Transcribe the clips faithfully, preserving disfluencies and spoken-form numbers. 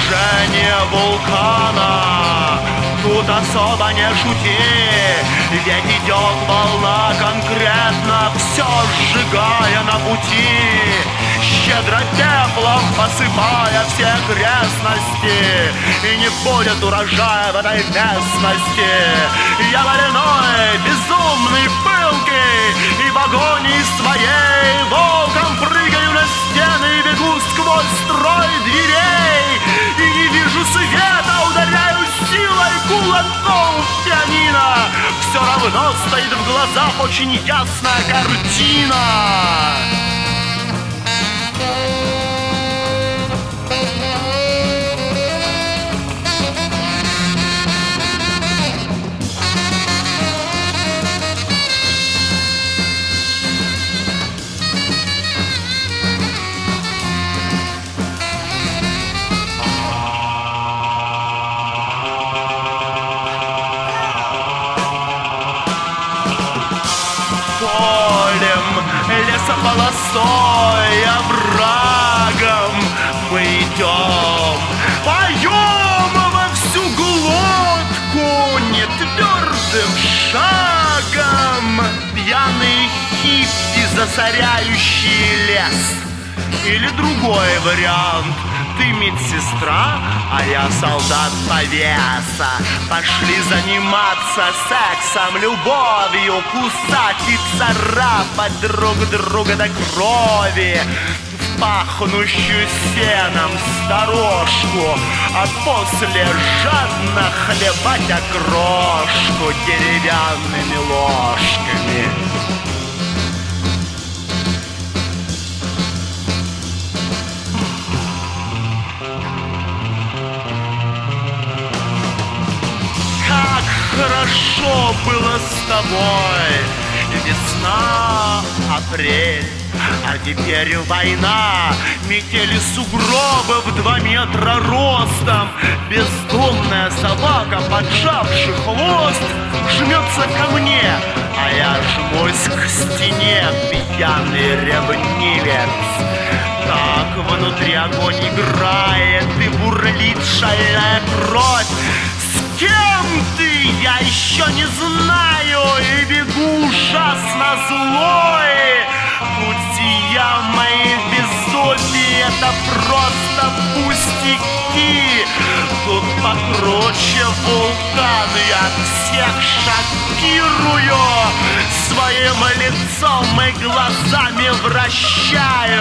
извержение вулкана. Тут особо не шути, ведь идет волна конкретно, все сжигая на пути, щедро пеплом посыпая все окрестности. И не будет урожая в этой местности. Я вареной, безумный, пылкий, и в агонии своей волком прыгаю на стены и бегу сквозь строй дверей. И не вижу света, ударяю силой кулаком в пианино. Все равно стоит в глазах очень ясная картина. Лесополосой, оврагом мы идем, поем во всю глотку нетвердым шагом. Пьяные хиппи, засоряющие лес. Или другой вариант: ты медсестра, а я солдат повеса. Пошли заниматься сексом, любовью, кусать и царапать друг друга до крови в пахнущую сеном сторожку, а после жадно хлебать окрошку деревянными ложками. Хорошо было с тобой. Весна, апрель, а теперь война. Метели сугробы в два метра ростом. Бездомная собака, поджавший хвост, жмется ко мне, а я жмусь к стене, пьяный ревнивец. Так внутри огонь играет и бурлит шальная кровь. С кем ты? Я еще не знаю и бегу ужасно злой. Друзья мои в безумии, это просто пустяки. Тут покруче вулкан, я всех шокирую. Своим лицом и глазами вращаю.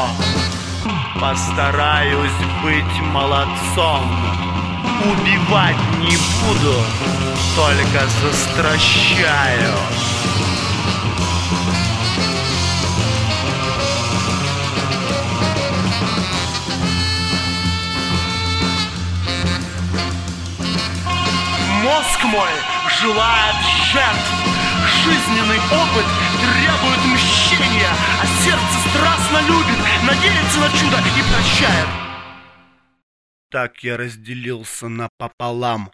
Постараюсь быть молодцом. Убивать не буду, только застращаю. Мозг мой желает жертв. Жизненный опыт требует мщения, а сердце страстно любит, надеется на чудо и прощает. Так я разделился напополам.